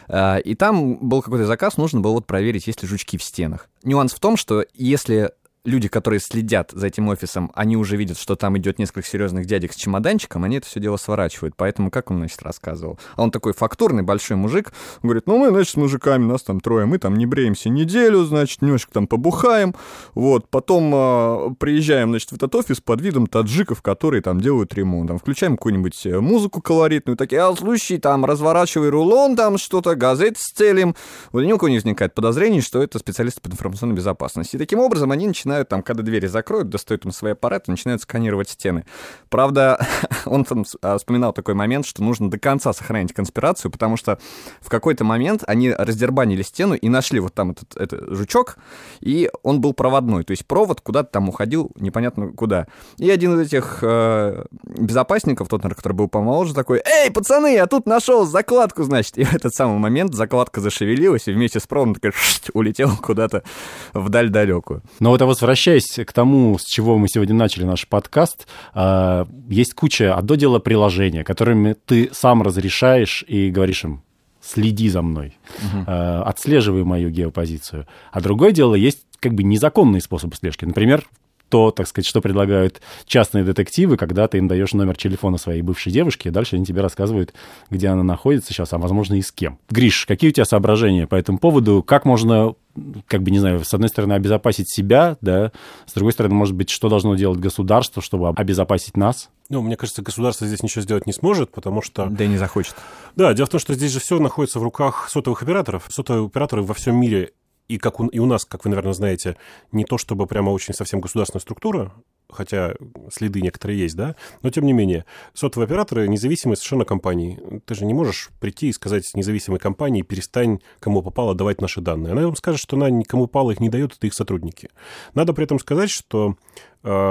И там был какой-то заказ, нужно было вот проверить, есть ли жучки в стенах. Нюанс в том, что если люди, которые следят за этим офисом, они уже видят, что там идет несколько серьезных дядек с чемоданчиком, они это все дело сворачивают. Поэтому, как он, значит, рассказывал? А он такой фактурный, большой мужик, он говорит, ну, мы, значит, с мужиками, нас там трое, мы там не бреемся неделю, значит, немножко там побухаем, вот, потом э, приезжаем, значит, в этот офис под видом таджиков, которые там делают ремонт, там, включаем какую-нибудь музыку колоритную, такие, а, слушай, там, разворачивай рулон, там, что-то, газет стелим. Вот ни у кого не возникает подозрений, что это специалисты по информационной безопасности. И таким образом они начинают там, когда двери закроют, достают им свои аппараты, начинают сканировать стены. Правда, он там вспоминал такой момент, что нужно до конца сохранить конспирацию, потому что в какой-то момент они раздербанили стену и нашли вот там этот, этот жучок, и он был проводной, то есть провод куда-то там уходил, непонятно куда. И один из этих э, безопасников, тот, который был помоложе, такой, эй, пацаны, я тут нашел закладку, значит. И в этот самый момент закладка зашевелилась, и вместе с проводом такой улетел куда-то вдаль далекую.
Но вот, а вот возвращаясь к тому, с чего мы сегодня начали наш подкаст, есть куча, одно дело приложения, которыми ты сам разрешаешь и говоришь им, следи за мной, угу. отслеживай мою геопозицию. А другое дело, есть как бы незаконные способы слежки. Например, то, так сказать, что предлагают частные детективы, когда ты им даешь номер телефона своей бывшей девушки, и дальше они тебе рассказывают, где она находится сейчас, а, возможно, и с кем. Гриш, какие у тебя соображения по этому поводу? Как можно, как бы, не знаю, с одной стороны, обезопасить себя, да, с другой стороны, может быть, что должно делать государство, чтобы обезопасить нас?
Ну, мне кажется, государство здесь ничего сделать не сможет, потому что...
Да и не захочет.
Да, дело в том, что здесь же все находится в руках сотовых операторов. Сотовые операторы во всем мире... И, как у, и у нас, как вы, наверное, знаете, не то чтобы прямо очень совсем государственная структура, хотя следы некоторые есть, да, но тем не менее, сотовые операторы независимые совершенно компании. Ты же не можешь прийти и сказать независимой компании, перестань, кому попало, давать наши данные. Она вам скажет, что она никому попало их не дает, это их сотрудники. Надо при этом сказать, что э,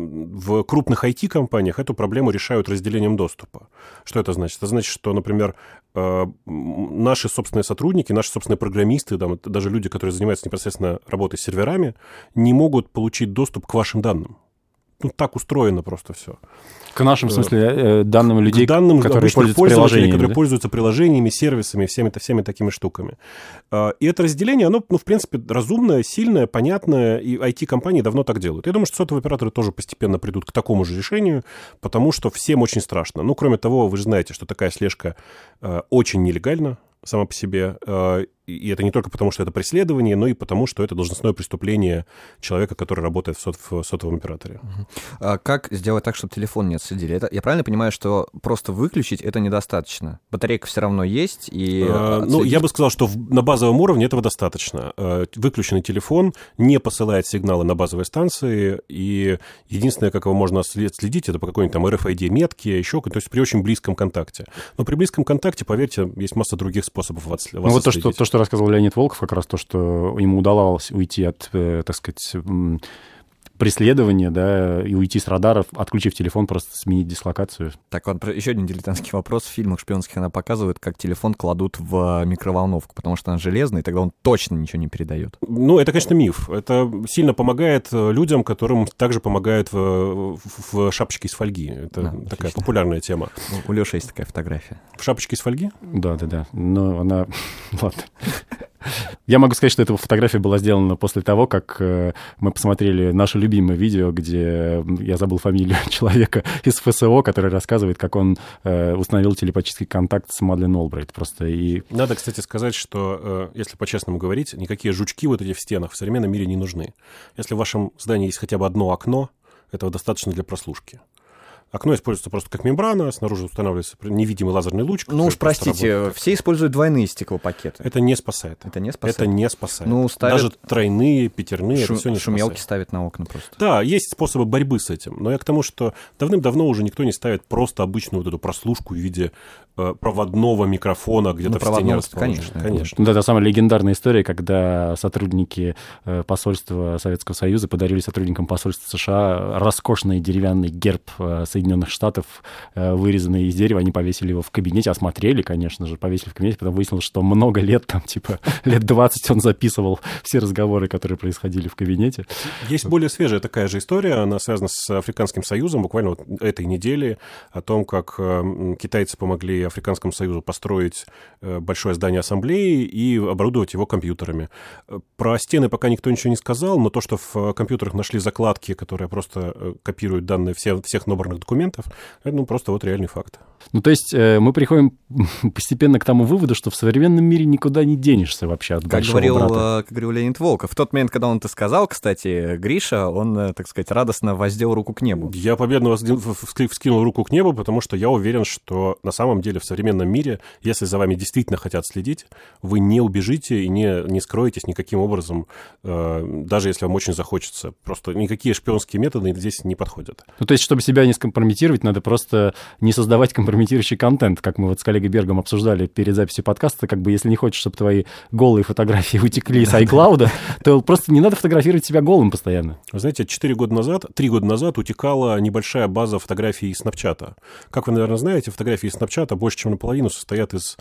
в крупных ай ти-компаниях эту проблему решают разделением доступа. Что это значит? Это значит, что, например, э, наши собственные сотрудники, наши собственные программисты, там, даже люди, которые занимаются непосредственно работой с серверами, не могут получить доступ к вашим данным. ну, так устроено просто все.
К нашим, в смысле, данным людей,
к данным,
которые пользуются приложениями,
которые
да?
пользуются приложениями, сервисами, всеми, всеми такими штуками. И это разделение, оно, ну, в принципе, разумное, сильное, понятное, и ай ти-компании давно так делают. Я думаю, что сотовые операторы тоже постепенно придут к такому же решению, потому что всем очень страшно. Ну, кроме того, вы же знаете, что такая слежка очень нелегальна сама по себе, и это не только потому, что это преследование, но и потому, что это должностное преступление человека, который работает в, сот, в сотовом операторе.
А как сделать так, чтобы телефон не отследили? Это, я правильно понимаю, что просто выключить это недостаточно? Батарейка все равно есть, и...
А, ну, я бы сказал, что в, на базовом уровне этого достаточно. Выключенный телефон не посылает сигналы на базовые станции, и единственное, как его можно следить, это по какой-нибудь там эр эф ай ди-метке, еще, то есть при очень близком контакте. Но при близком контакте, поверьте, есть масса других способов вас отследить.
Ну, вот то что, то, что рассказывал Леонид Волков, как раз то, что ему удавалось уйти от, э, так сказать, преследования, да, и уйти с радаров, отключив телефон, просто сменить дислокацию.
Так, вот еще один дилетантский вопрос. В фильмах шпионских она показывает, как телефон кладут в микроволновку, потому что она железная, и тогда он точно ничего не передает.
Ну, это, конечно, миф. Это сильно помогает людям, которым также помогают в, в шапочке из фольги. Это да, такая отлично. Популярная тема.
У Леши есть такая фотография.
В шапочке из фольги?
Да, да, да. Но она... Ладно. Я могу сказать, что эта фотография была сделана после того, как э, мы посмотрели наше любимое видео, где я забыл фамилию человека из эф эс о, который рассказывает, как он э, установил телепатический контакт с Мадлен Олбрайт. Просто и...
Надо, кстати, сказать, что, э, если по-честному говорить, никакие жучки вот эти в стенах в современном мире не нужны. Если в вашем здании есть хотя бы одно окно, этого достаточно для прослушки. Окно используется просто как мембрана, снаружи устанавливается невидимый лазерный луч.
Ну уж простите, все используют двойные стеклопакеты.
Это не спасает.
Это не спасает?
Это не спасает.
Ну, ставят...
Даже тройные, пятерные,
Шу...
это все не
шумелки
спасает.
ставят на окна просто.
Да, есть способы борьбы с этим. Но я к тому, что давным-давно уже никто не ставит просто обычную вот эту прослушку в виде э, проводного микрофона где-то ну, в стене расположен.
Конечно.
конечно. Да, это самая легендарная история, когда сотрудники э, посольства Советского Союза подарили сотрудникам посольства США роскошный деревянный герб э, Соединенных Штатов, вырезанный из дерева, они повесили его в кабинете, осмотрели, конечно же, повесили в кабинете, потом выяснилось, что много лет, там, типа, лет двадцать он записывал все разговоры, которые происходили в кабинете.
Есть более свежая такая же история, она связана с Африканским Союзом, буквально вот этой недели, о том, как китайцы помогли Африканскому Союзу построить большое здание ассамблеи и оборудовать его компьютерами. Про стены пока никто ничего не сказал, но то, что в компьютерах нашли закладки, которые просто копируют данные всех, всех набранных документов, это ну, просто вот реальный факт.
Ну, то есть э, мы приходим постепенно к тому выводу, что в современном мире никуда не денешься вообще от
как
большого
говорил,
брата.
Как говорил Леонид Волков. В тот момент, когда он это сказал, кстати, Гриша, он, так сказать, радостно воздел руку к небу.
Я победно вскинул руку к небу, потому что я уверен, что на самом деле в современном мире, если за вами действительно хотят следить, вы не убежите и не, не скроетесь никаким образом, э, даже если вам очень захочется. Просто никакие шпионские методы здесь не подходят.
Ну, то есть, чтобы себя не скомпрометировать, надо просто не создавать компрометирующий контент, как мы вот с коллегой Бергом обсуждали перед записью подкаста, как бы если не хочешь, чтобы твои голые фотографии утекли с iCloud, то просто не надо фотографировать себя голым постоянно.
Вы знаете, четыре года назад, три года назад утекала небольшая база фотографий из Снапчата. Как вы, наверное, знаете, фотографии из Снапчата больше, чем наполовину состоят из,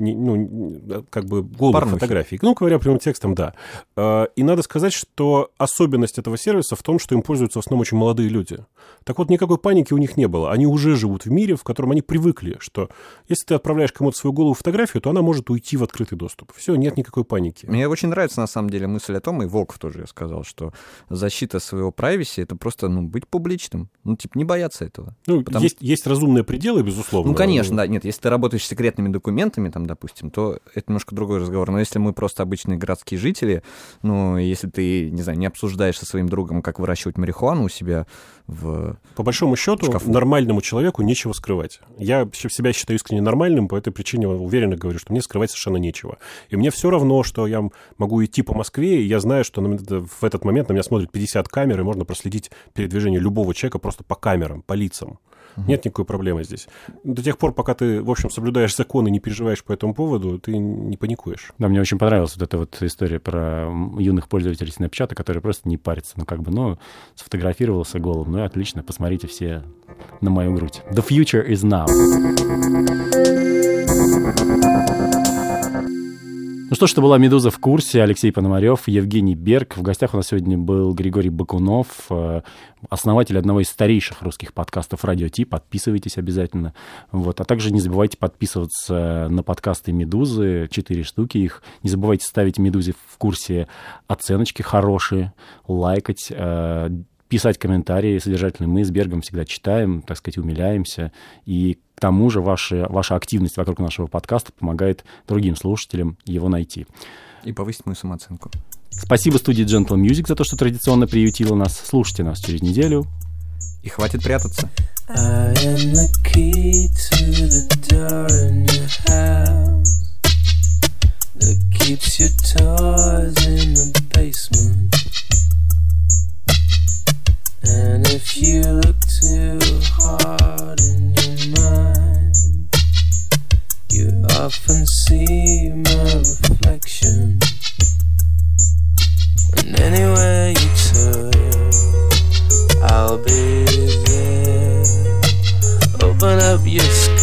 ну, как бы голых Порнухи. фотографий. Ну, говоря прямым текстом, да. И надо сказать, что особенность этого сервиса в том, что им пользуются в основном очень молодые люди. Так вот, никакой паники у них не было. Они уже живут в мире, в котором они привыкли, что если ты отправляешь кому-то свою голую фотографию, то она может уйти в открытый доступ. Все, нет никакой паники.
Мне очень нравится, на самом деле, мысль о том, и Волков тоже сказал, что защита своего privacy — это просто, ну, быть публичным. Ну, типа, не бояться этого.
Ну,
Потому...
есть, есть разумные пределы, безусловно.
Ну, конечно, да. Нет, если ты работаешь с секретными документами, там, допустим, то это немножко другой разговор. Но если мы просто обычные городские жители, ну, если ты, не знаю, не обсуждаешь со своим другом, как выращивать марихуану у себя в...
По большому счету,
шкафу.
Нормальному человеку нечего скрывать. Я себя считаю искренне нормальным, по этой причине уверенно говорю, что мне скрывать совершенно нечего. И мне все равно, что я могу идти по Москве, и я знаю, что в этот момент на меня смотрят пятьдесят камер, и можно проследить передвижение любого человека просто по камерам, по лицам. Угу. Нет никакой проблемы здесь. До тех пор, пока ты, в общем, соблюдаешь закон и не переживаешь по этому поводу, ты не паникуешь.
Да, мне очень понравилась вот эта вот история про юных пользователей Снапчата, которые просто не парятся. Ну, как бы, ну, сфотографировался голым. Ну, и отлично, посмотрите все на мою грудь. The future is now. Ну что ж, это была «Медуза в курсе». Алексей Пономарев, Евгений Берг. В гостях у нас сегодня был Григорий Бакунов, основатель одного из старейших русских подкастов «Радио Ти». Подписывайтесь обязательно. Вот. А также не забывайте подписываться на подкасты «Медузы». Четыре штуки их. Не забывайте ставить «Медузе в курсе» оценочки хорошие, лайкать, писать комментарии содержательные. Мы с Бергом всегда читаем, так сказать, умиляемся. И к тому же ваша, ваша активность вокруг нашего подкаста помогает другим слушателям его найти.
И повысить мою самооценку.
Спасибо студии Gentle Music за то, что традиционно приютила нас. Слушайте нас через неделю.
И хватит прятаться.
I am the key to the door in your house that keeps your toys in the basement. And if you look too hard in your mind, you often see my reflection. And anywhere you turn, I'll be there. Open up your sky.